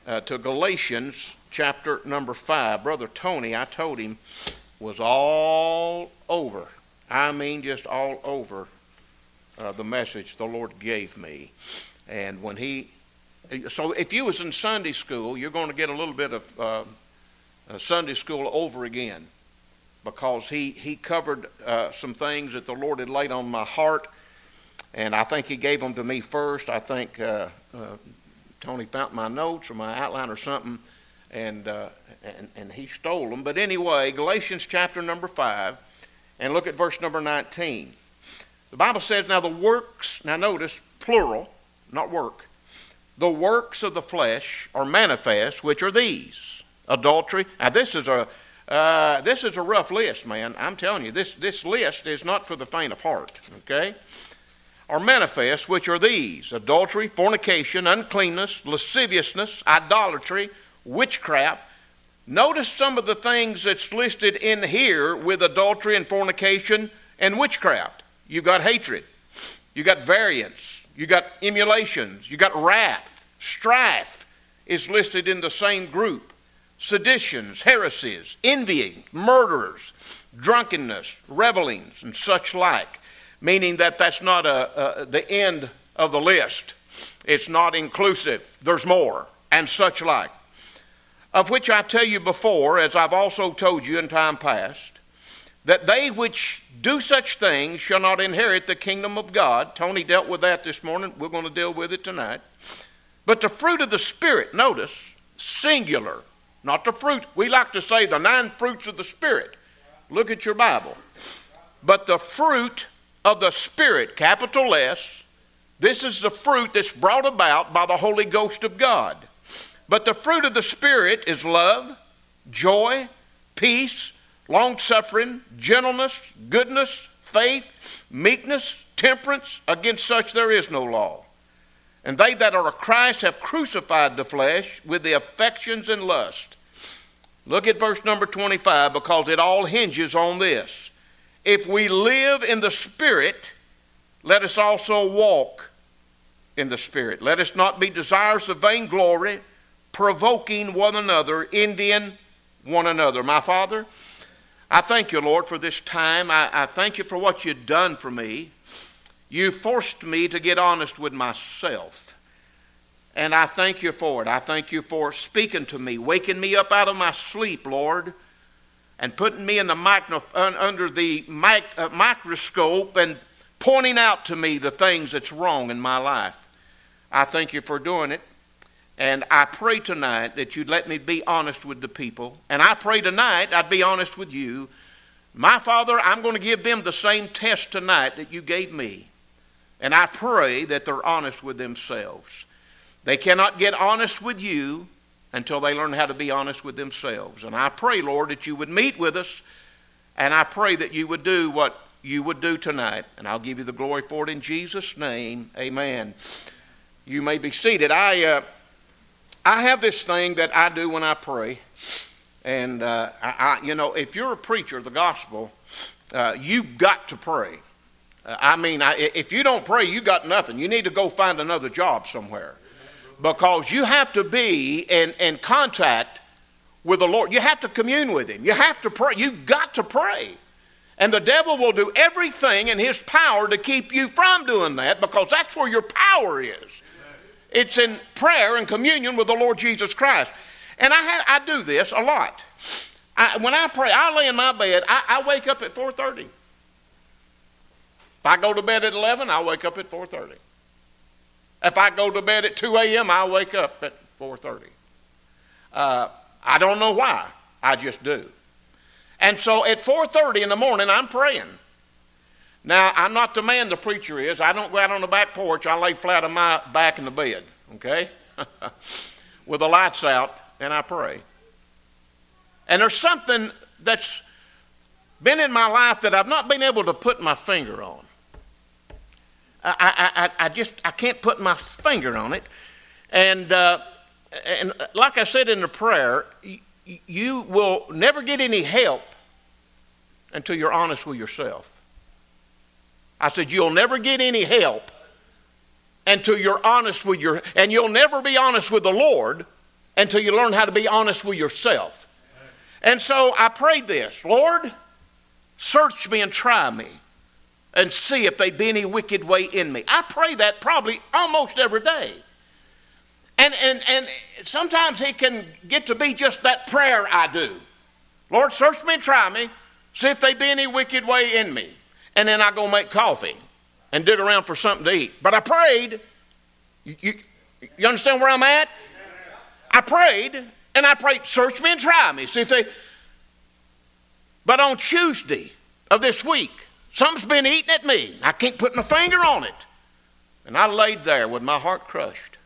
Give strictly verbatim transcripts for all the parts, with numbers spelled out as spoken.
uh, to Galatians chapter number five. Brother Tony, I told him, was all over. I mean, just all over uh, the message the Lord gave me. And when he, so if you was in Sunday school, you're going to get a little bit of uh, uh, Sunday school over again, because he, he covered uh, some things that the Lord had laid on my heart, and I think he gave them to me first. I think uh, uh, Tony found my notes or my outline or something, and, uh, and, and he stole them. But anyway, Galatians chapter number five, and look at verse number nineteen. The Bible says, now the works, now notice, plural, not work, the works of the flesh are manifest, which are these: adultery. Now this is a Uh, this is a rough list, man. I'm telling you, this, this list is not for the faint of heart, okay? Are manifest, which are these: adultery, fornication, uncleanness, lasciviousness, idolatry, witchcraft. Notice some of the things that's listed in here with adultery and fornication and witchcraft. You got hatred, you got variance, you got emulations, you got wrath, strife is listed in the same group. Seditions, heresies, envying, murderers, drunkenness, revelings, and such like. Meaning that that's not a, a, the end of the list. It's not inclusive. There's more, and such like. Of which I tell you before, as I've also told you in time past, that they which do such things shall not inherit the kingdom of God. Tony dealt with that this morning. We're going to deal with it tonight. But the fruit of the Spirit, notice, singular. Not the fruit. We like to say the nine fruits of the Spirit. Look at your Bible. But the fruit of the Spirit, capital S, this is the fruit that's brought about by the Holy Ghost of God. But the fruit of the Spirit is love, joy, peace, long-suffering, gentleness, goodness, faith, meekness, temperance. Against such there is no law. And they that are of Christ have crucified the flesh with the affections and lust. Look at verse number twenty-five, because it all hinges on this. If we live in the Spirit, let us also walk in the Spirit. Let us not be desirous of vainglory, provoking one another, envying one another. My Father, I thank you, Lord, for this time. I, I thank you for what you've done for me. You forced me to get honest with myself. And I thank you for it. I thank you for speaking to me, waking me up out of my sleep, Lord, and putting me in the micro, under the mic, uh, microscope and pointing out to me the things that's wrong in my life. I thank you for doing it. And I pray tonight that you'd let me be honest with the people. And I pray tonight I'd be honest with you. My Father, I'm going to give them the same test tonight that you gave me. And I pray that they're honest with themselves. They cannot get honest with you until they learn how to be honest with themselves. And I pray, Lord, that you would meet with us, and I pray that you would do what you would do tonight. And I'll give you the glory for it in Jesus' name. Amen. You may be seated. I uh, I have this thing that I do when I pray. And, uh, I, I, you know, if you're a preacher of the gospel, uh, you've got to pray. Uh, I mean, I, if you don't pray, you got nothing. You need to go find another job somewhere. Because you have to be in, in contact with the Lord. You have to commune with Him. You have to pray. You've got to pray. And the devil will do everything in his power to keep you from doing that, because that's where your power is. It's in prayer and communion with the Lord Jesus Christ. And I have, I do this a lot. I, when I pray, I lay in my bed, I, I wake up at four thirty. If I go to bed at eleven, I wake up at four thirty. If I go to bed at two a.m., I wake up at four thirty. Uh, I don't know why. I just do. And so at four thirty in the morning, I'm praying. Now, I'm not the man the preacher is. I don't go out on the back porch. I lay flat on my back in the bed, okay, with the lights out, and I pray. And there's something that's been in my life that I've not been able to put my finger on. I, I, I, I just, I can't put my finger on it. And, uh, and like I said in the prayer, you, you will never get any help until you're honest with yourself. I said, you'll never get any help until you're honest with your, and you'll never be honest with the Lord until you learn how to be honest with yourself. And so I prayed this, Lord, search me and try me and see if there be any wicked way in me. I pray that probably almost every day. And, and, and sometimes it can get to be just that prayer I do. Lord, search me and try me, see if there be any wicked way in me. And then I go make coffee and dig around for something to eat. But I prayed. You, you, you understand where I'm at? I prayed, and I prayed, search me and try me. See if they... But on Tuesday of this week, something's been eating at me. I can't put my finger on it. And I laid there with my heart crushed.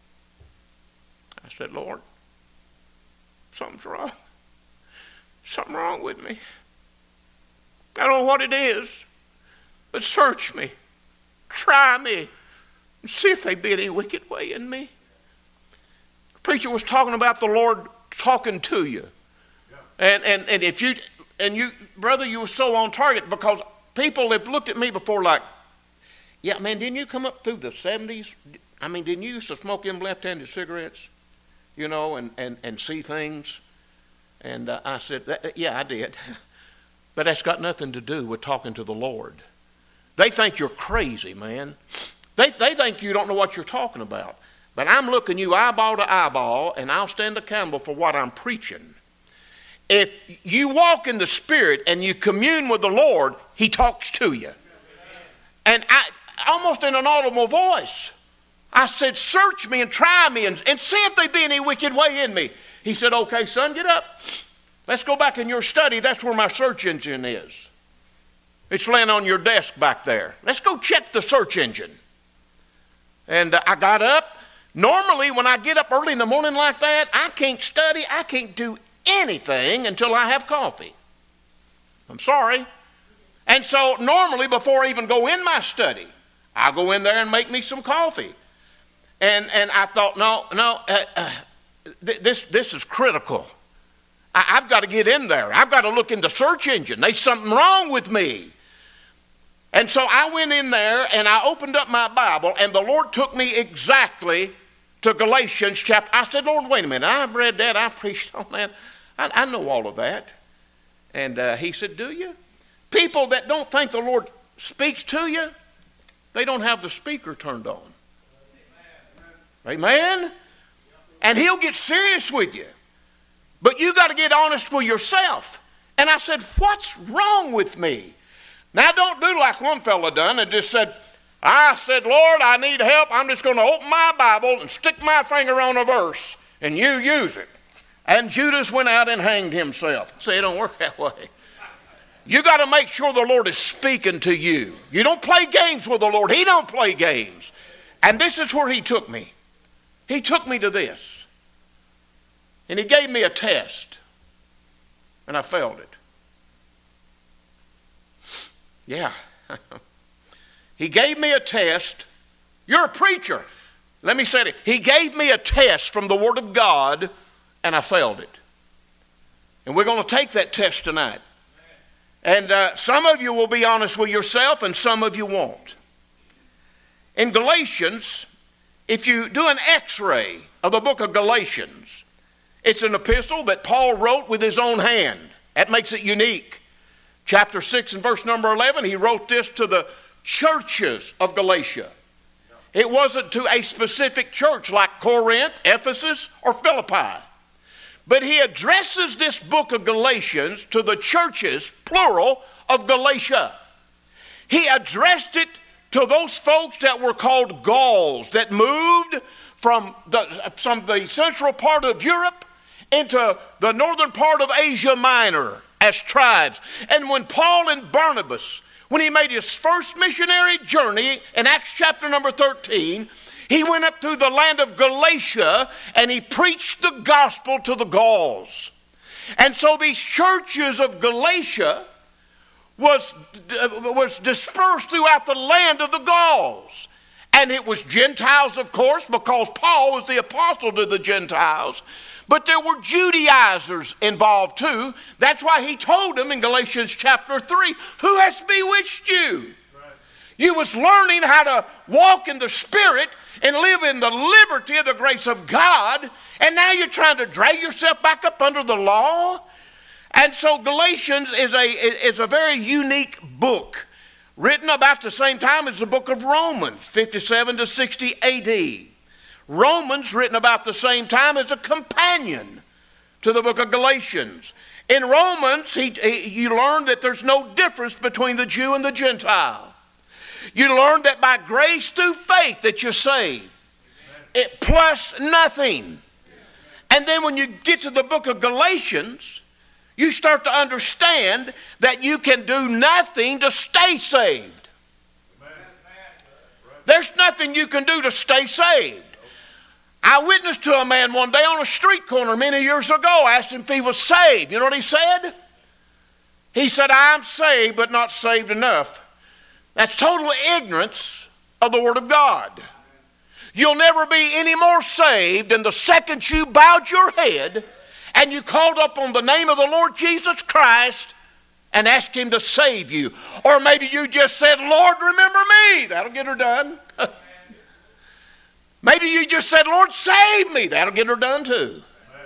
I said, Lord, something's wrong. Something wrong with me. I don't know what it is, but search me, try me, and see if there be any wicked way in me. The preacher was talking about the Lord talking to you. And, and, and if you, and you, brother, you were so on target, because people have looked at me before like, yeah, man, didn't you come up through the seventies? I mean, didn't you used to smoke them left-handed cigarettes, you know, and, and, and see things? And uh, I said, that, yeah, I did. But that's got nothing to do with talking to the Lord. They think you're crazy, man. They, they think you don't know what you're talking about. But I'm looking you eyeball to eyeball, and I'll stand accountable for what I'm preaching. If you walk in the Spirit and you commune with the Lord, He talks to you. And I, almost in an audible voice, I said, search me and try me and, and see if there be any wicked way in me. He said, okay, son, get up. Let's go back in your study. That's where my search engine is. It's laying on your desk back there. Let's go check the search engine. And uh, I got up. Normally, when I get up early in the morning like that, I can't study. I can't do anything until I have coffee. I'm sorry. And so normally, before I even go in my study, I'll go in there and make me some coffee. And and I thought, no, no, uh, uh, th- this this is critical. I- I've got to get in there. I've got to look in the search engine. There's something wrong with me. And so I went in there and I opened up my Bible, and the Lord took me exactly to Galatians chapter. I said, Lord, wait a minute. I've read that. I preached on that. I, I know all of that. And uh, he said, do you? People that don't think the Lord speaks to you, they don't have the speaker turned on. Amen? And he'll get serious with you. But you got to get honest with yourself. And I said, what's wrong with me? Now don't do like one fella done and just said, I said, Lord, I need help. I'm just going to open my Bible and stick my finger on a verse, and you use it. And Judas went out and hanged himself. See, it don't work that way. You got to make sure the Lord is speaking to you. You don't play games with the Lord. He don't play games. And this is where he took me. He took me to this. And he gave me a test. And I failed it. Yeah. He gave me a test. You're a preacher. Let me say it. He gave me a test from the Word of God, and I failed it. And we're going to take that test tonight. And uh, some of you will be honest with yourself, and some of you won't. In Galatians, if you do an x-ray of the book of Galatians, it's an epistle that Paul wrote with his own hand. That makes it unique. Chapter six and verse number eleven, he wrote this to the churches of Galatia. It wasn't to a specific church like Corinth, Ephesus, or Philippi. But he addresses this book of Galatians to the churches, plural, of Galatia. He addressed it to those folks that were called Gauls, that moved from the, from the central part of Europe into the northern part of Asia Minor as tribes. And when Paul and Barnabas, when he made his first missionary journey in Acts chapter number thirteen, he went up through the land of Galatia and he preached the gospel to the Gauls. And so these churches of Galatia was, was dispersed throughout the land of the Gauls. And it was Gentiles, of course, because Paul was the apostle to the Gentiles. But there were Judaizers involved too. That's why he told them in Galatians chapter three, who has bewitched you? Right. You was learning how to walk in the Spirit, and live in the liberty of the grace of God, and now you're trying to drag yourself back up under the law? And so Galatians is a, is a very unique book, written about the same time as the book of Romans, fifty-seven to sixty A D. Romans, written about the same time, as a companion to the book of Galatians. In Romans, he, he, you learn that there's no difference between the Jew and the Gentile. You learn that by grace through faith that you're saved. It plus nothing. And then when you get to the book of Galatians, you start to understand that you can do nothing to stay saved. There's nothing you can do to stay saved. I witnessed to a man one day on a street corner many years ago. Asked him if he was saved. You know what he said? He said, I'm saved, but not saved enough. That's total ignorance of the Word of God. You'll never be any more saved than the second you bowed your head and you called up on the name of the Lord Jesus Christ and asked Him to save you. Or maybe you just said, Lord, remember me. That'll get her done. Maybe you just said, Lord, save me. That'll get her done too.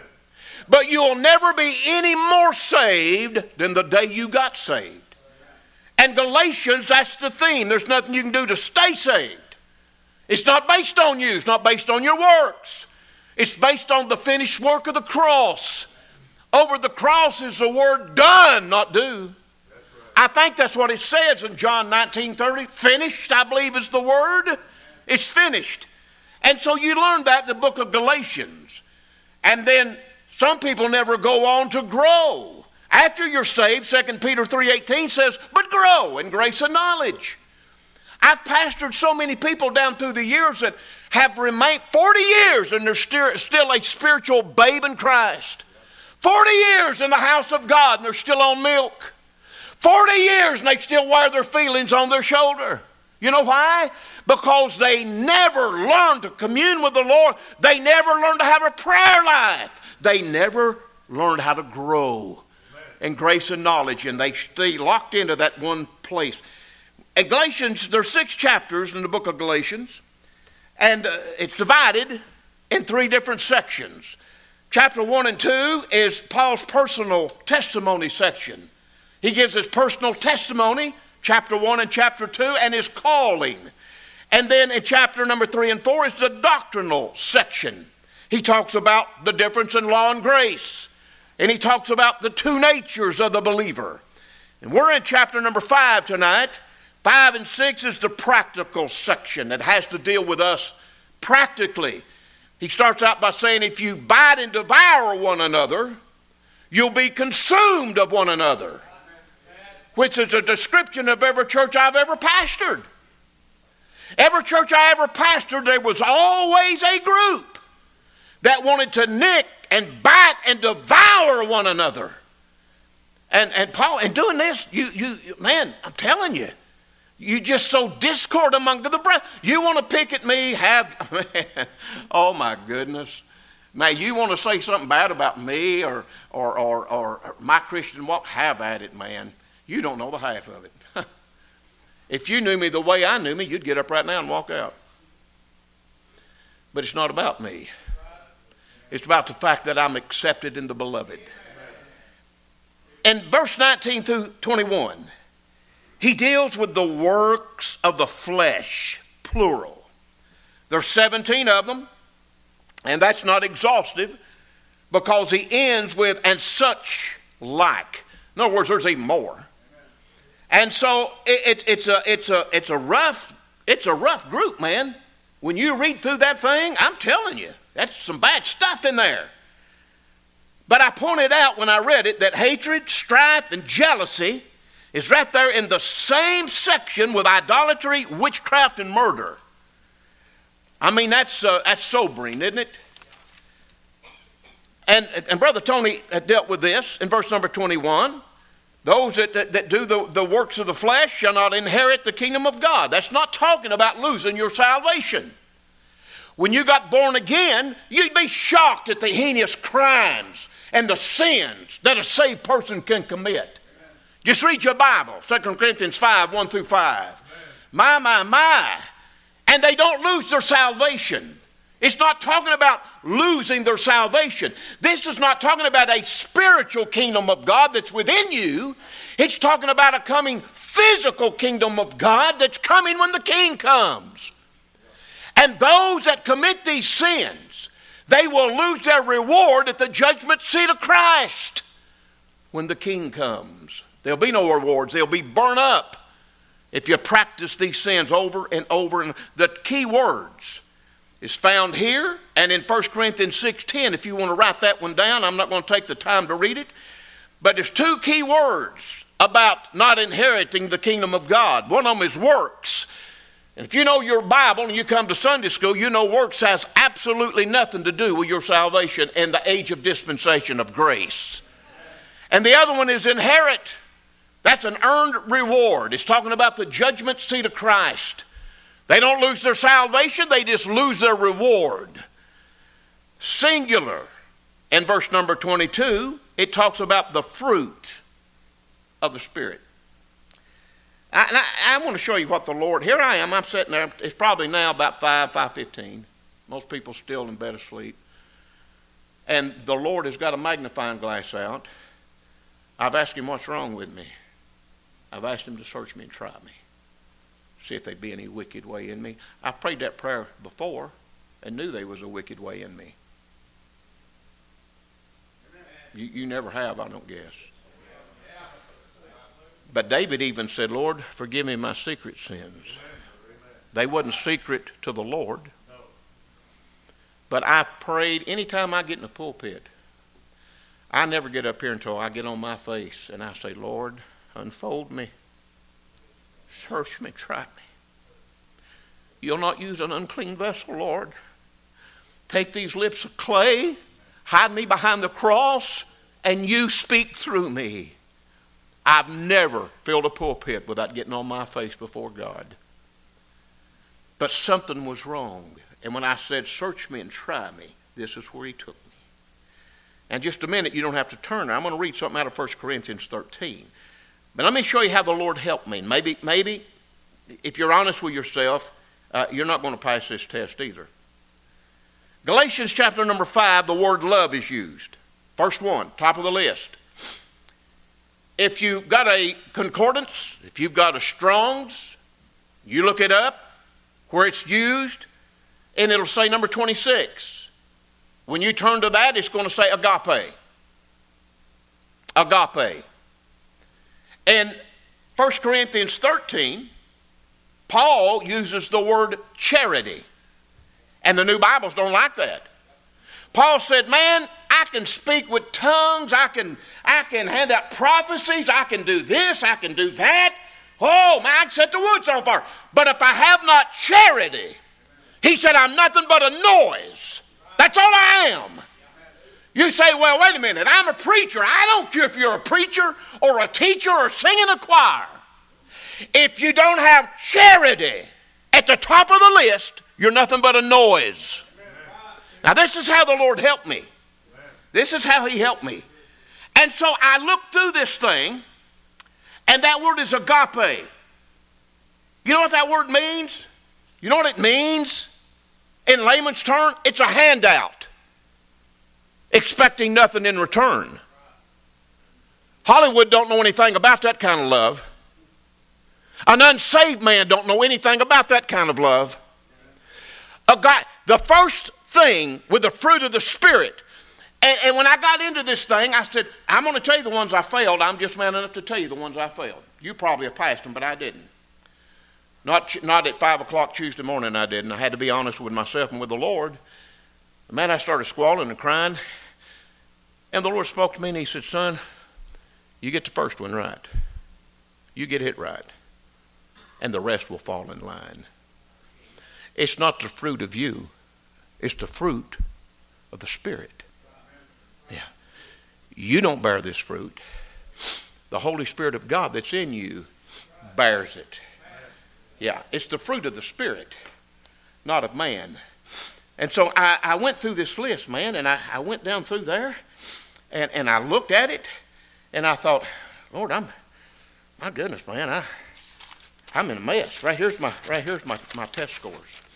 But you'll never be any more saved than the day you got saved. And Galatians, that's the theme. There's nothing you can do to stay saved. It's not based on you. It's not based on your works. It's based on the finished work of the cross. Over the cross is the word done, not do. I think that's what it says in John nineteen thirty. Finished, I believe, is the word. It's finished. And so you learn that in the book of Galatians. And then some people never go on to grow. After you're saved, Second Peter three eighteen says, but grow in grace and knowledge. I've pastored so many people down through the years that have remained forty years and they're still, still a spiritual babe in Christ. forty years in the house of God and they're still on milk. forty years and they still wear their feelings on their shoulder. You know why? Because they never learned to commune with the Lord. They never learned to have a prayer life. They never learned how to grow in grace and knowledge, and they stay locked into that one place. In Galatians, there's six chapters in the book of Galatians, and uh, it's divided in three different sections. Chapter one and two is Paul's personal testimony section. He gives his personal testimony, chapter one and chapter two, and his calling. And then in chapter number three and four is the doctrinal section. He talks about the difference in law and grace. And he talks about the two natures of the believer. And we're in chapter number five tonight. Five and six is the practical section that has to deal with us practically. He starts out by saying, if you bite and devour one another, you'll be consumed of one another. Which is a description of every church I've ever pastored. Every church I ever pastored, there was always a group that wanted to nick and bite and devour one another. And and Paul, in doing this, you you man, I'm telling you, you just sow discord among the brethren. You want to pick at me, have man, oh my goodness. Man, you want to say something bad about me or or or, or my Christian walk, have at it, man. You don't know the half of it. If you knew me the way I knew me, you'd get up right now and walk out. But it's not about me. It's about the fact that I'm accepted in the beloved. In verse nineteen through twenty-one, he deals with the works of the flesh, plural. There's seventeen of them, and that's not exhaustive because he ends with, and such like. In other words, there's even more. And so it, it, it's a it's a it's a rough it's a rough group, man. When you read through that thing, I'm telling you, that's some bad stuff in there. But I pointed out when I read it that hatred, strife, and jealousy is right there in the same section with idolatry, witchcraft, and murder. I mean, that's uh, that's sobering, isn't it? And and Brother Tony had dealt with this in verse number twenty-one. Those that, that, that do the, the works of the flesh shall not inherit the kingdom of God. That's not talking about losing your salvation. When you got born again, you'd be shocked at the heinous crimes and the sins that a saved person can commit. Just read your Bible, Second Corinthians five, one through five. My, my, my. and they don't lose their salvation. It's not talking about losing their salvation. This is not talking about a spiritual kingdom of God that's within you. It's talking about a coming physical kingdom of God that's coming when the King comes. And those that commit these sins, they will lose their reward at the judgment seat of Christ when the King comes. There'll be no rewards. They'll be burned up if you practice these sins over and over. And the key words is found here and in First Corinthians six ten. If you want to write that one down, I'm not going to take the time to read it. But there's two key words about not inheriting the kingdom of God. One of them is works. And if you know your Bible and you come to Sunday school, you know works has absolutely nothing to do with your salvation in the age of dispensation of grace. And the other one is inherit. That's an earned reward. It's talking about the judgment seat of Christ. They don't lose their salvation, they just lose their reward. Singular. In verse number twenty-two, it talks about the fruit of the Spirit. I, and I, I want to show you what the Lord, here I am, I'm sitting there, it's probably now about five, five fifteen. Most people still in bed asleep. And the Lord has got a magnifying glass out. I've asked him what's wrong with me. I've asked him to search me and try me. See if there be any wicked way in me. I've prayed that prayer before and knew there was a wicked way in me. You, you never have, I don't guess. But David even said, Lord, forgive me my secret sins. They wasn't secret to the Lord. But I've prayed anytime I get in the pulpit. I never get up here until I get on my face and I say, Lord, unfold me. Search me, try me. You'll not use an unclean vessel, Lord. Take these lips of clay, hide me behind the cross, and you speak through me. I've never filled a pulpit without getting on my face before God. But something was wrong. And when I said, search me and try me, this is where he took me. And just a minute, you don't have to turn there. I'm going to read something out of First Corinthians thirteen. But let me show you how the Lord helped me. Maybe, maybe if you're honest with yourself, uh, you're not going to pass this test either. Galatians chapter number five, the word love is used. First one, top of the list. If you've got a concordance, if you've got a Strong's, you look it up where it's used, and it'll say number twenty-six. When you turn to that, it's going to say agape. Agape. In First Corinthians thirteen, Paul uses the word charity. And the new Bibles don't like that. Paul said, man, I can speak with tongues. I can, I can hand out prophecies. I can do this. I can do that. Oh, man, I can set the woods on fire. But if I have not charity, he said, I'm nothing but a noise. That's all I am. You say, well, wait a minute, I'm a preacher. I don't care if you're a preacher or a teacher or singing a choir. If you don't have charity at the top of the list, you're nothing but a noise. Now, this is how the Lord helped me. This is how he helped me. And so I looked through this thing, and that word is agape. You know what that word means? You know what it means? In layman's term, it's a handout, expecting nothing in return. Hollywood don't know anything about that kind of love. An unsaved man don't know anything about that kind of love. A guy, the first thing with the fruit of the Spirit, and, and when I got into this thing, I said, I'm going to tell you the ones I failed. I'm just man enough to tell you the ones I failed. You probably have passed them, but I didn't. Not, not at five o'clock Tuesday morning I didn't. I had to be honest with myself and with the Lord. Man, I started squalling and crying. And the Lord spoke to me and he said, son, you get the first one right. You get it right. And the rest will fall in line. It's not the fruit of you. It's the fruit of the Spirit. Yeah. You don't bear this fruit. The Holy Spirit of God that's in you bears it. Yeah, it's the fruit of the Spirit, not of man. And so I, I went through this list, man, and I, I went down through there, and, and I looked at it, and I thought, Lord, I'm, my goodness, man, I, I'm in a mess. Right here's my, right here's my, my test scores.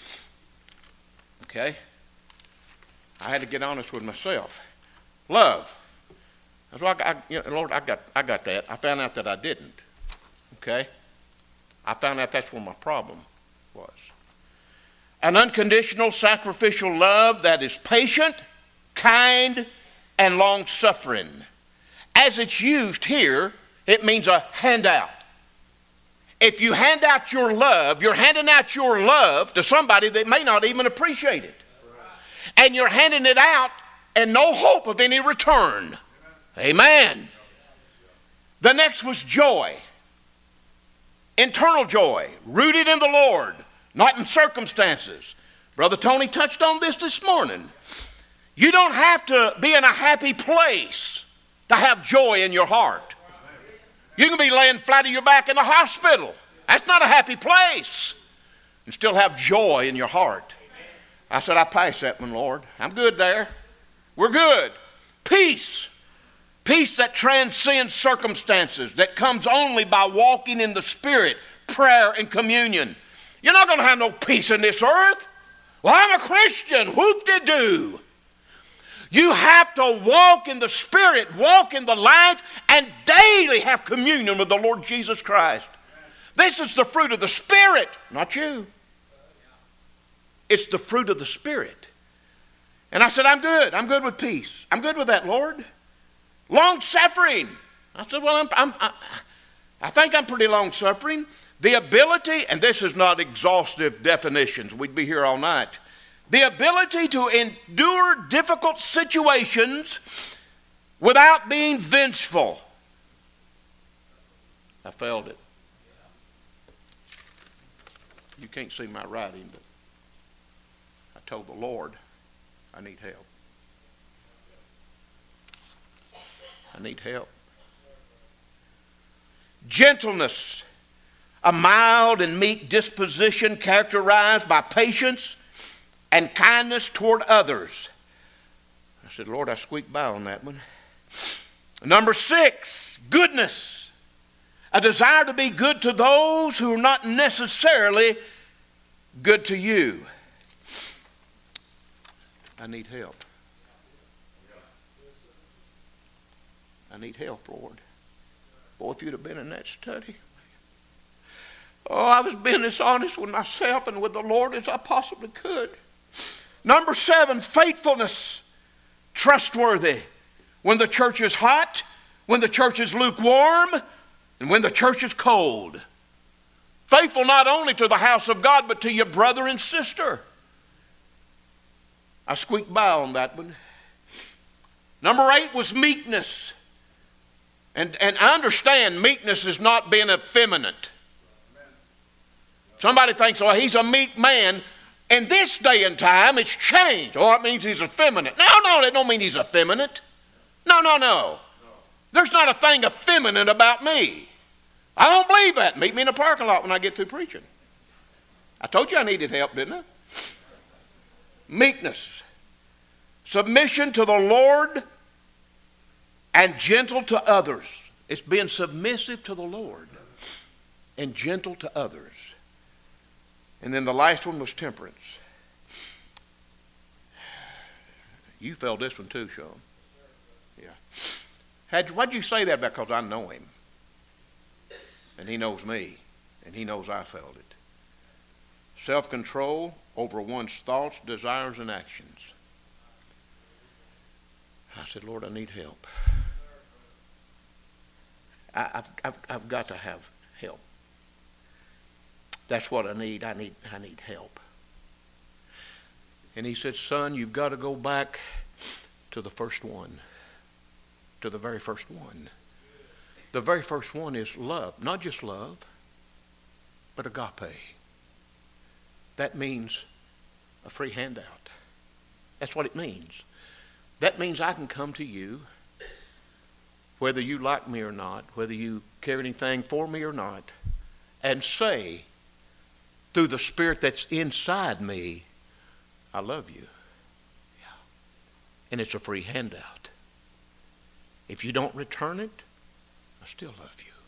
Okay? I had to get honest with myself. Love. That's why I, I you know, Lord, I got, I got that. I found out that I didn't. Okay? I found out that's where my problem was. An unconditional sacrificial love that is patient, kind, and long-suffering. As it's used here, it means a handout. If you hand out your love, you're handing out your love to somebody that may not even appreciate it. And you're handing it out and no hope of any return. Amen. The next was joy. Internal joy, rooted in the Lord, not in circumstances. Brother Tony touched on this this morning. You don't have to be in a happy place to have joy in your heart. You can be laying flat on your back in the hospital. That's not a happy place. And still have joy in your heart. I said, I passed that one, Lord. I'm good there. We're good. Peace. Peace that transcends circumstances, that comes only by walking in the Spirit, prayer, and communion. You're not going to have no peace in this earth. Well, I'm a Christian. Whoop-de-doo. You have to walk in the Spirit, walk in the light, and daily have communion with the Lord Jesus Christ. This is the fruit of the Spirit, not you. It's the fruit of the Spirit. And I said, I'm good. I'm good with peace. I'm good with that, Lord. Long-suffering. I said, well, I'm, I'm, I, I think I'm pretty long-suffering. The ability, and this is not exhaustive definitions. We'd be here all night. The ability to endure difficult situations without being vengeful. I failed it. You can't see my writing, but I told the Lord I need help. I need help. Gentleness, a mild and meek disposition characterized by patience and kindness toward others. I said, Lord, I squeaked by on that one. Number six, goodness. A desire to be good to those who are not necessarily good to you. I need help. I need help, Lord. Boy, if you'd have been in that study. Oh, I was being as honest with myself and with the Lord as I possibly could. Number seven, faithfulness, trustworthy. When the church is hot, when the church is lukewarm, and when the church is cold. Faithful not only to the house of God, but to your brother and sister. I squeaked by on that one. Number eight was meekness. And, and I understand meekness is not being effeminate. Somebody thinks, oh, he's a meek man. In this day and time, it's changed. Oh, it means he's effeminate. No, no, that don't mean he's effeminate. No, no, no. There's not a thing effeminate about me. I don't believe that. Meet me in the parking lot when I get through preaching. I told you I needed help, didn't I? Meekness. Submission to the Lord and gentle to others. It's being submissive to the Lord and gentle to others. And then the last one was temperance. You felt this one too, Sean. Yeah. Had, why'd you say that? Because I know him. And he knows me. And he knows I felt it. Self-control over one's thoughts, desires, and actions. I said, Lord, I need help. I, I've, I've, I've got to have help. That's what I need. I need, I need help. And he said, son, you've got to go back to the first one. To the very first one. The very first one is love. Not just love, but agape. That means a free handout. That's what it means. That means I can come to you, whether you like me or not, whether you care anything for me or not, and say, through the Spirit that's inside me, I love you. Yeah. And it's a free handout. If you don't return it, I still love you.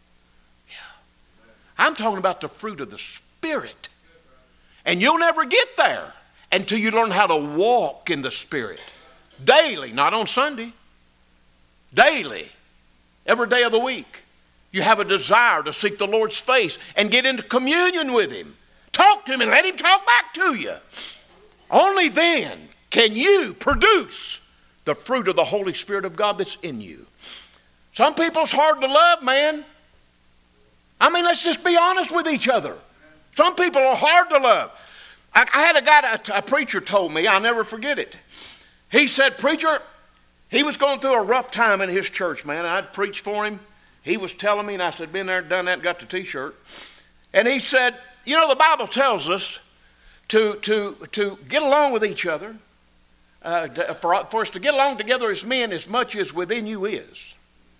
Yeah. I'm talking about the fruit of the Spirit. And you'll never get there until you learn how to walk in the Spirit. Daily, not on Sunday. Daily. Every day of the week. You have a desire to seek the Lord's face and get into communion with Him. Talk to Him and let Him talk back to you. Only then can you produce the fruit of the Holy Spirit of God that's in you. Some people it's hard to love, man. I mean, let's just be honest with each other. Some people are hard to love. I, I had a guy, a, a preacher told me, I'll never forget it. He said, preacher, he was going through a rough time in his church, man. I'd preached for him. He was telling me, and I said, been there, done that, got the t-shirt. And he said, you know, the Bible tells us to, to, to get along with each other, uh, for, for us to get along together as men as much as within you is.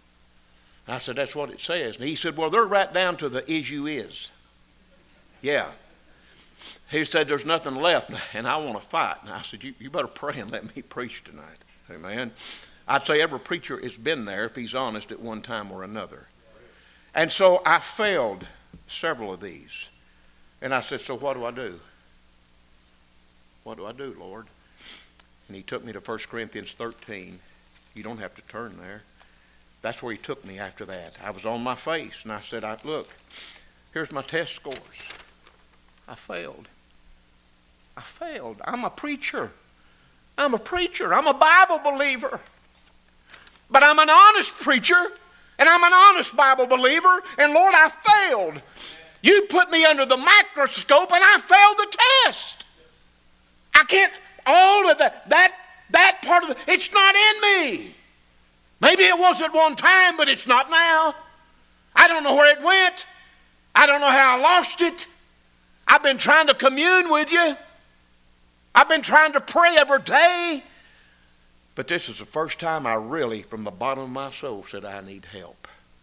I said, that's what it says. And he said, well, they're right down to the is you is. Yeah. He said, there's nothing left, and I want to fight. And I said, you, you better pray and let me preach tonight. Amen. I'd say every preacher has been there, if he's honest, at one time or another. And so I failed several of these. And I said, so what do I do? What do I do, Lord? And he took me to First Corinthians thirteen. You don't have to turn there. That's where he took me after that. I was on my face, and I said, I, look, here's my test scores. I failed. I failed. I'm a preacher. I'm a preacher. I'm a Bible believer. But I'm an honest preacher, and I'm an honest Bible believer, and Lord, I failed. You put me under the microscope, and I failed the test. I can't, all of that, that, that part of it, it's not in me. Maybe it was at one time, but it's not now. I don't know where it went. I don't know how I lost it. I've been trying to commune with you. I've been trying to pray every day. But this is the first time I really, from the bottom of my soul, said I need help.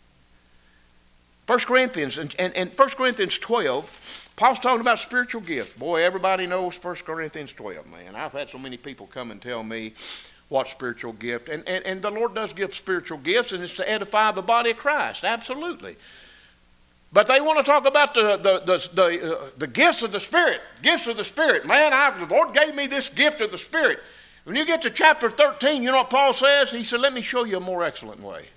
First Corinthians, and, and, and First Corinthians twelve, Paul's talking about spiritual gifts. Boy, everybody knows First Corinthians twelve, man. I've had so many people come and tell me what spiritual gift. And, and, and the Lord does give spiritual gifts, and it's to edify the body of Christ, absolutely. But they want to talk about the the the, the, uh, the gifts of the Spirit. Gifts of the Spirit. Man, I, the Lord gave me this gift of the Spirit. When you get to chapter thirteen, you know what Paul says? He said, let me show you a more excellent way.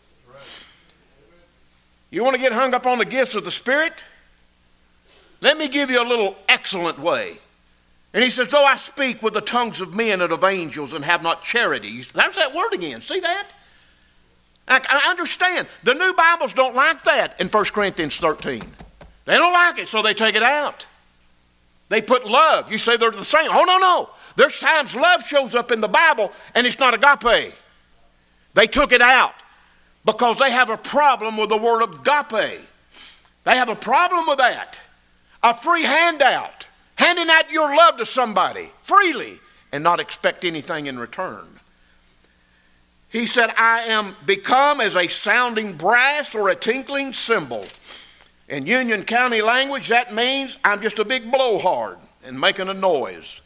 You want to get hung up on the gifts of the Spirit? Let me give you a little excellent way. And he says, though I speak with the tongues of men and of angels and have not charity. There's that word again. See that? I, I understand. The new Bibles don't like that in First Corinthians thirteen. They don't like it, so they take it out. They put love. You say they're the same. Oh, no, no. There's times love shows up in the Bible and it's not agape. They took it out because they have a problem with the word agape. They have a problem with that. A free handout. Handing out your love to somebody freely and not expect anything in return. He said, I am become as a sounding brass or a tinkling cymbal. In Union County language, that means I'm just a big blowhard and making a noise.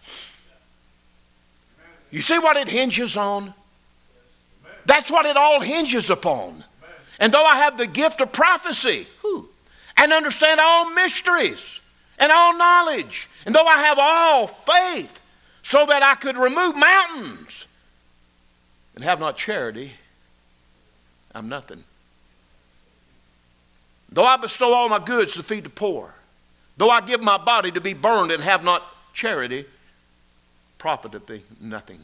You see what it hinges on? That's what it all hinges upon. And though I have the gift of prophecy whew, and understand all mysteries and all knowledge, and though I have all faith so that I could remove mountains and have not charity, I'm nothing. Though I bestow all my goods to feed the poor, though I give my body to be burned and have not charity, profiteth thee nothing.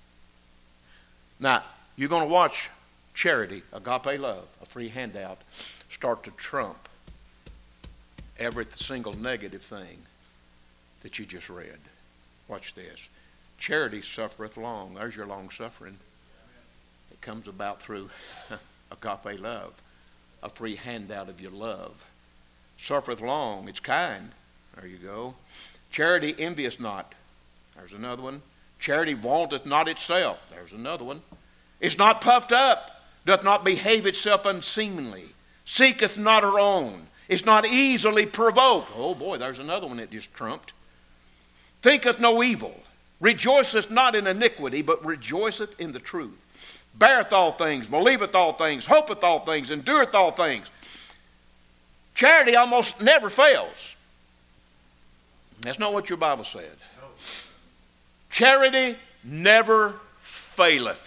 Now, you're going to watch charity, agape love, a free handout, start to trump every single negative thing that you just read. Watch this. Charity suffereth long. There's your long suffering. It comes about through agape love, a free handout of your love. Suffereth long. It's kind. There you go. Charity envieth not. There's another one. Charity vaunteth not itself. There's another one. It's not puffed up. Doth not behave itself unseemly. Seeketh not her own. It's not easily provoked. Oh boy, there's another one that just trumped. Thinketh no evil. Rejoiceth not in iniquity, but rejoiceth in the truth. Beareth all things, believeth all things, hopeth all things, endureth all things. Charity almost never fails. That's not what your Bible said. Charity never faileth.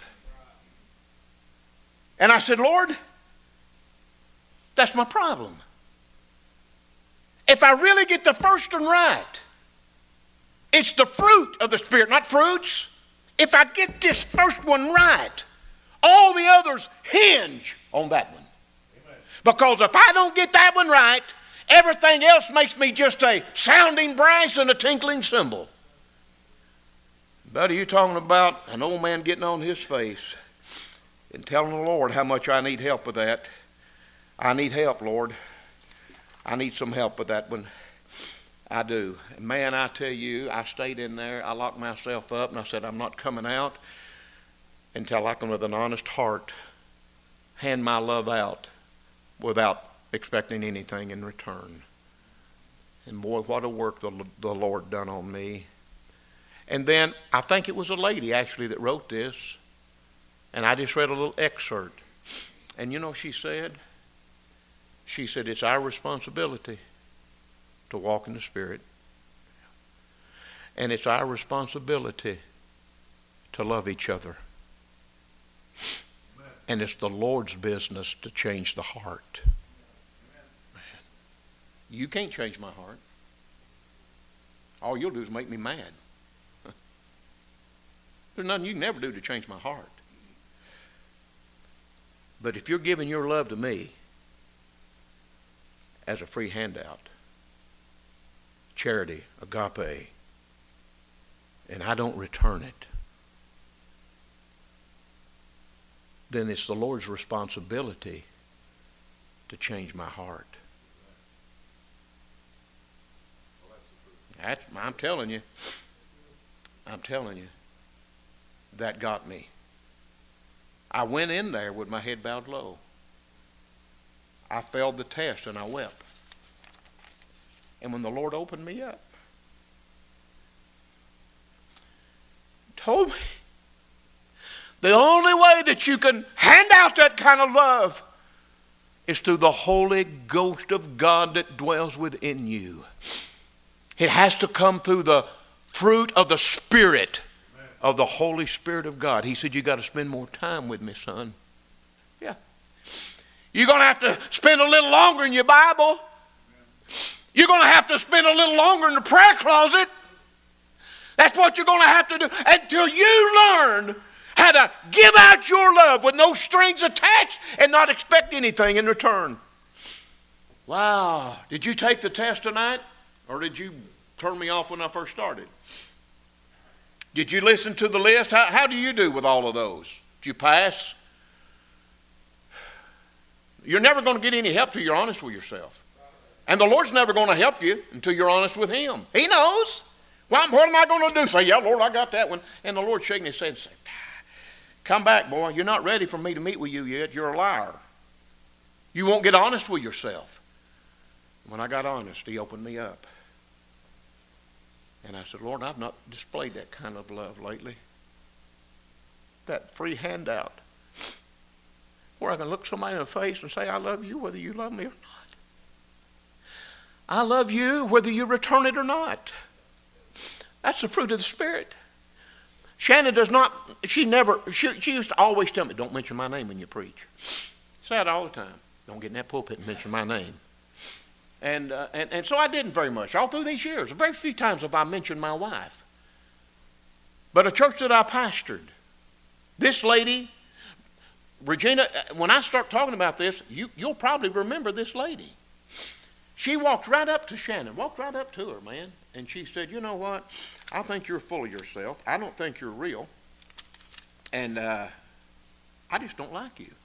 And I said, Lord, that's my problem. If I really get the first one right, it's the fruit of the Spirit, not fruits. If I get this first one right, all the others hinge on that one. Amen. Because if I don't get that one right, everything else makes me just a sounding brass and a tinkling cymbal. Buddy, you're talking about an old man getting on his face and telling the Lord how much I need help with that. I need help, Lord. I need some help with that one. I do. And man, I tell you, I stayed in there. I locked myself up and I said, I'm not coming out until I can, with an honest heart, hand my love out without expecting anything in return. And boy, what a work the, the Lord done on me. And then I think it was a lady actually that wrote this. And I just read a little excerpt. And you know what she said? She said, it's our responsibility to walk in the Spirit. And it's our responsibility to love each other. Amen. And it's the Lord's business to change the heart. Man, you can't change my heart. All you'll do is make me mad. There's nothing you can ever do to change my heart. But if you're giving your love to me as a free handout, charity, agape, and I don't return it, then it's the Lord's responsibility to change my heart. That's, I'm telling you, I'm telling you, that got me. I went in there with my head bowed low. I failed the test and I wept. And when the Lord opened me up, told me the only way that you can hand out that kind of love is through the Holy Ghost of God that dwells within you. It has to come through the fruit of the Spirit, of the Holy Spirit of God. He said, you got to spend more time with me, son. Yeah. You're going to have to spend a little longer in your Bible. You're going to have to spend a little longer in the prayer closet. That's what you're going to have to do until you learn how to give out your love with no strings attached and not expect anything in return. Wow. Did you take the test tonight? Or did you turn me off when I first started? Did you listen to the list? How, how do you do with all of those? Did you pass? You're never going to get any help till you're honest with yourself. And the Lord's never going to help you until you're honest with Him. He knows. Well, what am I going to do? Say, yeah, Lord, I got that one. And the Lord shaking His head and say, come back, boy. You're not ready for me to meet with you yet. You're a liar. You won't get honest with yourself. When I got honest, He opened me up. And I said, Lord, I've not displayed that kind of love lately. That free handout. Where I can look somebody in the face and say, I love you whether you love me or not. I love you whether you return it or not. That's the fruit of the Spirit. Shannon does not, she never, she, she used to always tell me, don't mention my name when you preach. Say that all the time. Don't get in that pulpit and mention my name. And, uh, and and so I didn't very much. All through these years, very few times have I mentioned my wife. But a church that I pastored, this lady, Regina, when I start talking about this, you, you'll probably remember this lady. She walked right up to Shannon, walked right up to her, man. And she said, you know what? I think you're full of yourself. I don't think you're real. And uh, I just don't like you.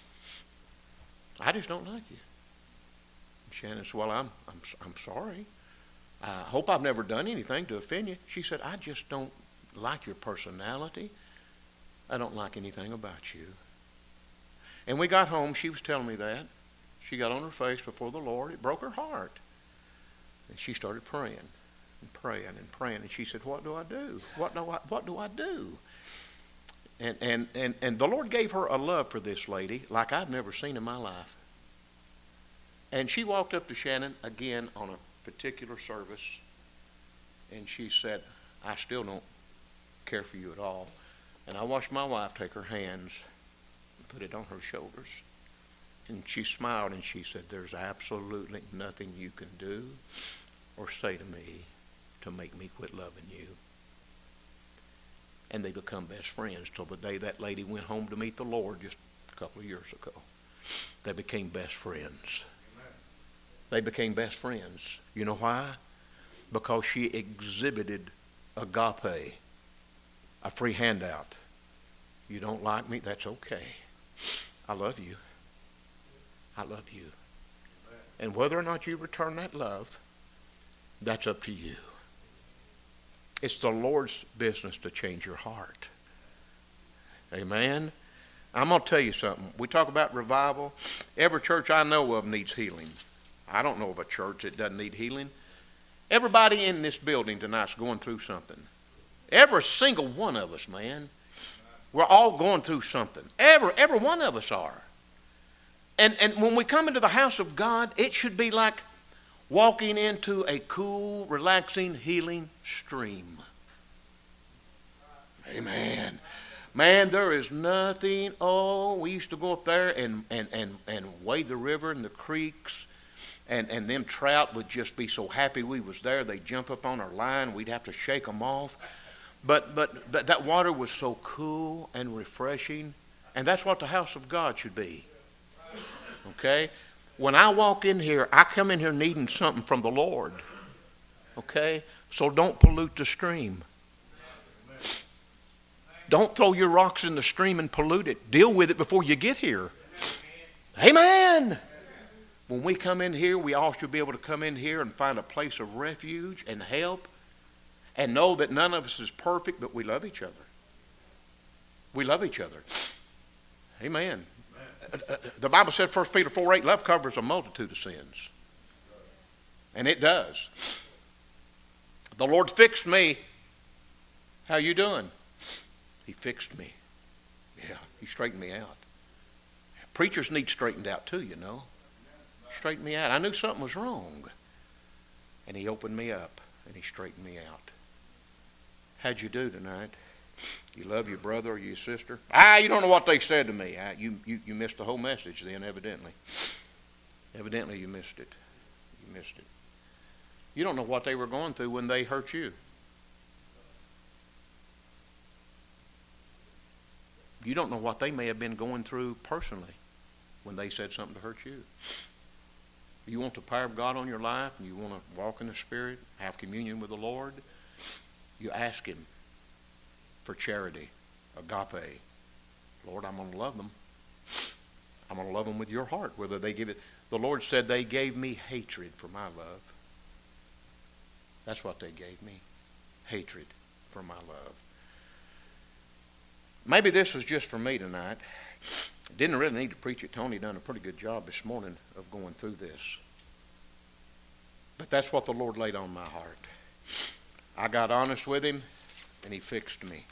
I just don't like you. Shannon said, well, I'm, I'm, I'm sorry. I hope I've never done anything to offend you. She said, I just don't like your personality. I don't like anything about you. And we got home. She was telling me that. She got on her face before the Lord. It broke her heart. And she started praying and praying and praying. And she said, what do I do? What do I, what do I do? And, and, and, and the Lord gave her a love for this lady like I've never seen in my life. And she walked up to Shannon again on a particular service, and she said, I still don't care for you at all. And I watched my wife take her hands and put it on her shoulders. And she smiled and she said, there's absolutely nothing you can do or say to me to make me quit loving you. And they become best friends till the day that lady went home to meet the Lord just a couple of years ago. They became best friends. Amen. They became best friends. You know why? Because she exhibited agape, a free handout. You don't like me? That's okay. I love you. I love you. Amen. And whether or not you return that love, that's up to you. It's the Lord's business to change your heart. Amen. I'm going to tell you something. We talk about revival. Every church I know of needs healing. I don't know of a church that doesn't need healing. Everybody in this building tonight's going through something. Every single one of us, man. We're all going through something. Every, every one of us are. And, and when we come into the house of God, it should be like walking into a cool, relaxing, healing stream. Amen. Man, there is nothing. Oh, we used to go up there and, and, and, and wade the river and the creeks. And, and them trout would just be so happy we was there. They'd jump up on our line. We'd have to shake them off. But, but, but that water was so cool and refreshing. And that's what the house of God should be. Okay? When I walk in here, I come in here needing something from the Lord. Okay? So don't pollute the stream. Don't throw your rocks in the stream and pollute it. Deal with it before you get here. Amen. When we come in here, we all should be able to come in here and find a place of refuge and help and know that none of us is perfect, but we love each other. We love each other. Amen. The Bible said, First Peter four eight, love covers a multitude of sins. And it does. The Lord fixed me. How you doing? He fixed me. Yeah, he straightened me out. Preachers need straightened out too, you know. Straightened me out. I knew something was wrong. And he opened me up and he straightened me out. How'd you do tonight? You love your brother or your sister? Ah, you don't know what they said to me. Ah, you, you, you missed the whole message then, evidently. Evidently you missed it. You missed it. You don't know what they were going through when they hurt you. You don't know what they may have been going through personally when they said something to hurt you. You want the power of God on your life and you want to walk in the Spirit, have communion with the Lord, you ask Him for charity, agape. Lord, I'm going to love them. I'm going to love them with your heart, whether they give it. The Lord said they gave me hatred for my love. That's what they gave me, hatred for my love. Maybe this was just for me tonight. Didn't really need to preach it. Tony done a pretty good job this morning of going through this. But that's what the Lord laid on my heart. I got honest with Him, and He fixed me.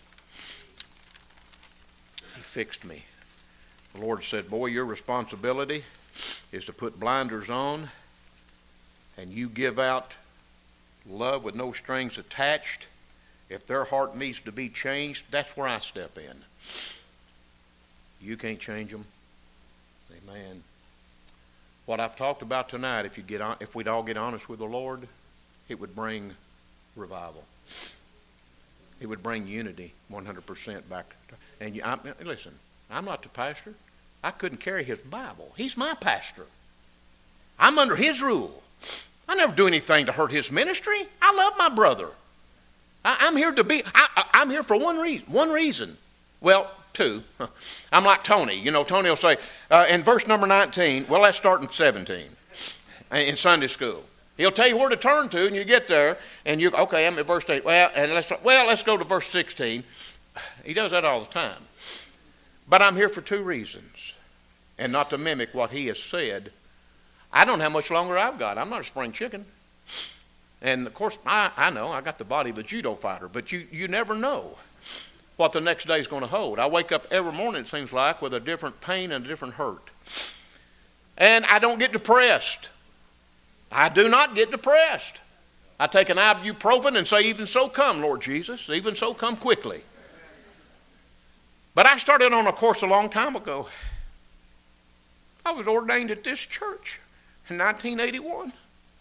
He fixed me. The Lord said, boy, your responsibility is to put blinders on, and you give out love with no strings attached. If their heart needs to be changed, that's where I step in. You can't change them. Amen. What I've talked about tonight, if you get on, if we'd all get honest with the Lord, it would bring revival. It would bring unity one hundred percent back. And you, I, listen, I'm not the pastor. I couldn't carry his Bible. He's my pastor. I'm under his rule. I never do anything to hurt his ministry. I love my brother. I, I'm here to be, I, I, I'm here for one reason. One reason. Well, two. I'm like Tony. You know, Tony will say, uh, in verse number nineteen, well, let's start in seventeen, in Sunday school. He'll tell you where to turn to, and you get there, and you okay, I'm at verse eight. Well, and let's well, let's go to verse sixteen. He does that all the time. But I'm here for two reasons, and not to mimic what he has said. I don't know how much longer I've got. I'm not a spring chicken. And, of course, I, I know I got the body of a judo fighter, but you, you never know what the next day is going to hold. I wake up every morning, it seems like, with a different pain and a different hurt. And I don't get depressed. I do not get depressed. I take an ibuprofen and say, even so come, Lord Jesus. Even so come quickly. But I started on a course a long time ago. I was ordained at this church in nineteen eighty-one.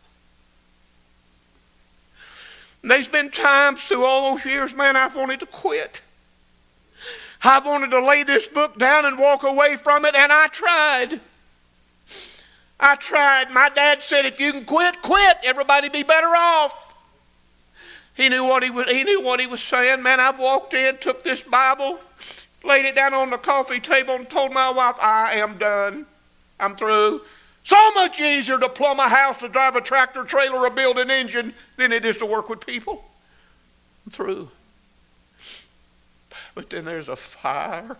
There's been times through all those years, man, I've wanted to quit. I wanted to lay this book down and walk away from it, and I tried. I tried. My dad said, if you can quit, quit. Everybody be better off. He knew what he was, he knew what he was saying. Man, I walked in, took this Bible, laid it down on the coffee table, and told my wife, I am done. I'm through. So much easier to plumb a house, to drive a tractor trailer, or build an engine than it is to work with people. I'm through. But then there's a fire.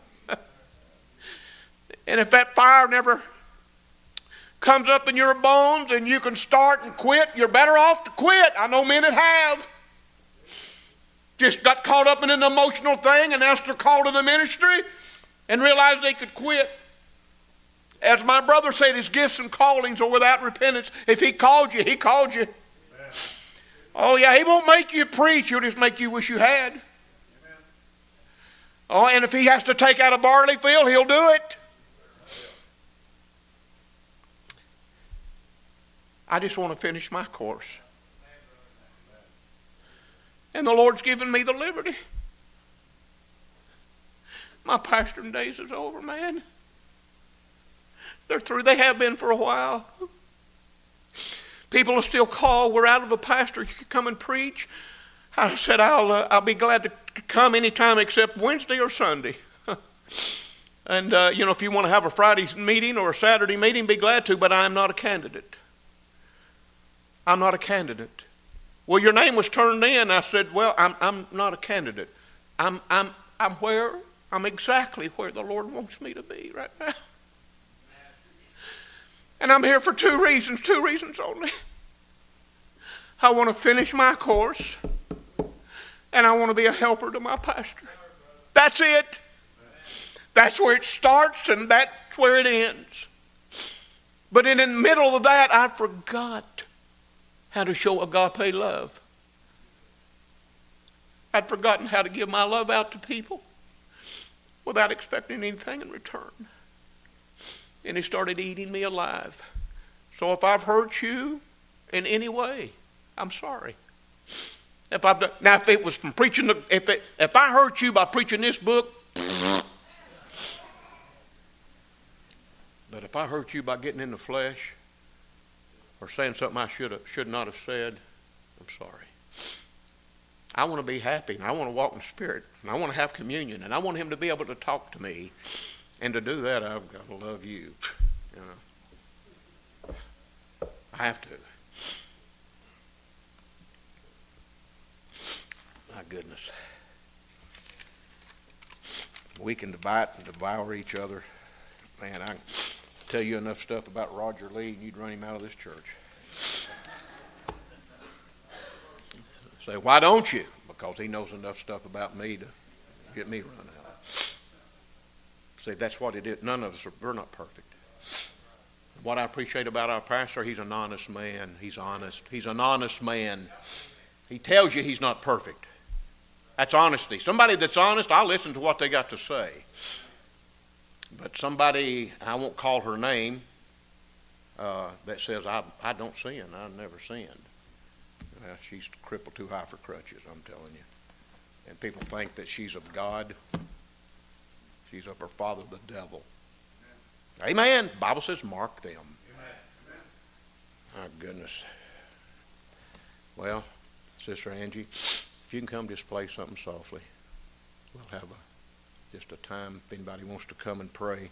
And if that fire never comes up in your bones and you can start and quit, you're better off to quit. I know men that have. Just got caught up in an emotional thing and asked their call to the ministry and realized they could quit. As my brother said, his gifts and callings are without repentance. If he called you, he called you. Amen. Oh yeah, he won't make you preach. He'll just make you wish you had. Amen. Oh, and if he has to take out a barley field, he'll do it. I just want to finish my course. And the Lord's given me the liberty. My pastoring days is over, man. They're through. They have been for a while. People will still call. We're out of a pastor. You can come and preach. I said, I'll, uh, I'll be glad to come anytime except Wednesday or Sunday. And, uh, you know, if you want to have a Friday meeting or a Saturday meeting, be glad to, but I am not a candidate. I'm not a candidate. Well, your name was turned in. I said, well, I'm, I'm not a candidate. I'm, I'm, I'm where, I'm exactly where the Lord wants me to be right now. And I'm here for two reasons, two reasons only. I want to finish my course, and I want to be a helper to my pastor. That's it. That's where it starts, and that's where it ends. But in the middle of that, I forgot how to show agape love. I'd forgotten how to give my love out to people without expecting anything in return. And he started eating me alive. So if I've hurt you in any way, I'm sorry. If I've done, now if it was from preaching, the, if it, if I hurt you by preaching this book, but if I hurt you by getting in the flesh or saying something I should have, should not have said, I'm sorry. I want to be happy, and I want to walk in spirit, and I want to have communion, and I want him to be able to talk to me. And to do that, I've got to love you. You know, I have to. My goodness. We can divide and devour each other. Man, I can tell you enough stuff about Roger Lee, and you'd run him out of this church. Say, why don't you? Because he knows enough stuff about me to get me run out. See, that's what it is. None of us are, we're not perfect. What I appreciate about our pastor, he's an honest man. He's honest. He's an honest man. He tells you he's not perfect. That's honesty. Somebody that's honest, I'll listen to what they got to say. But somebody, I won't call her name, uh, that says, I, I don't sin. I've never sinned. Well, she's crippled too high for crutches, I'm telling you. And people think that she's of God. She's of her father, the devil. Amen. The Bible says, mark them. Amen. My goodness. Well, Sister Angie, if you can come just play something softly. We'll have a, just a time if anybody wants to come and pray.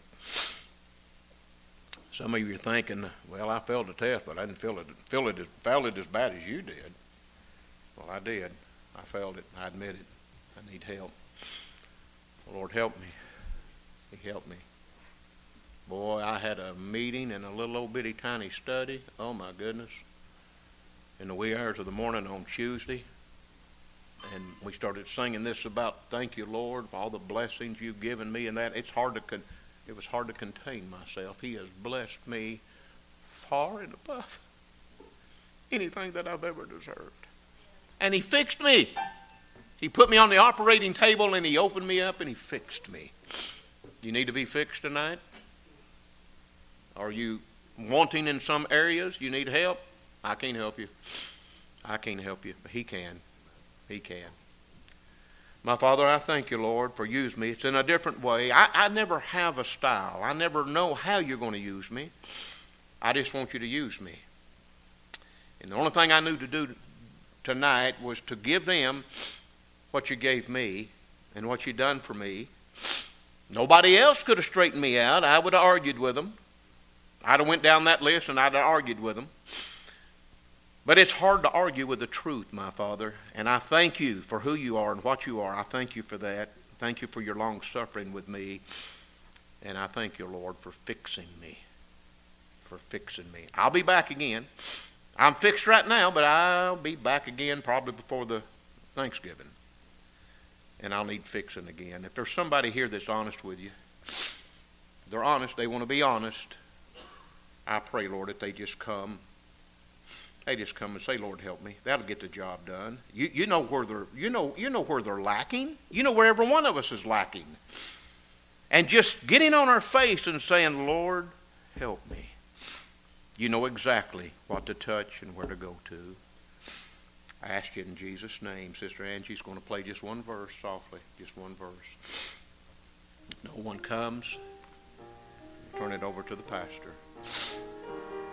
Some of you are thinking, well, I failed the test, but I didn't feel it, feel it, as, failed it as bad as you did. Well, I did. I failed it. I admit it. I need help. Lord, help me. He helped me. Boy, I had a meeting in a little old bitty tiny study. Oh, my goodness. In the wee hours of the morning on Tuesday. And we started singing this about, thank you, Lord, for all the blessings you've given me and that. It's hard to con- it was hard to contain myself. He has blessed me far and above anything that I've ever deserved. And he fixed me. He put me on the operating table and he opened me up and he fixed me. You need to be fixed tonight? Are you wanting in some areas? You need help? I can't help you. I can't help you, but he can. He can. My Father, I thank you, Lord, for using me. It's in a different way. I, I never have a style. I never know how you're going to use me. I just want you to use me. And the only thing I knew to do tonight was to give them what you gave me and what you done for me. Nobody else could have straightened me out. I would have argued with them. I'd have went down that list and I'd have argued with them. But it's hard to argue with the truth, my Father. And I thank you for who you are and what you are. I thank you for that. Thank you for your long suffering with me. And I thank you, Lord, for fixing me. For fixing me. I'll be back again. I'm fixed right now, but I'll be back again probably before the Thanksgiving. And I'll need fixing again. If there's somebody here that's honest with you, they're honest, they want to be honest, I pray, Lord, that they just come. They just come and say, Lord, help me. That'll get the job done. You, you know where they're you know you know where they're lacking. You know where every one of us is lacking. And just getting on our face and saying, Lord, help me. You know exactly what to touch and where to go to. I ask you in Jesus' name. Sister Angie's going to play just one verse softly, just one verse. No one comes. Turn it over to the pastor.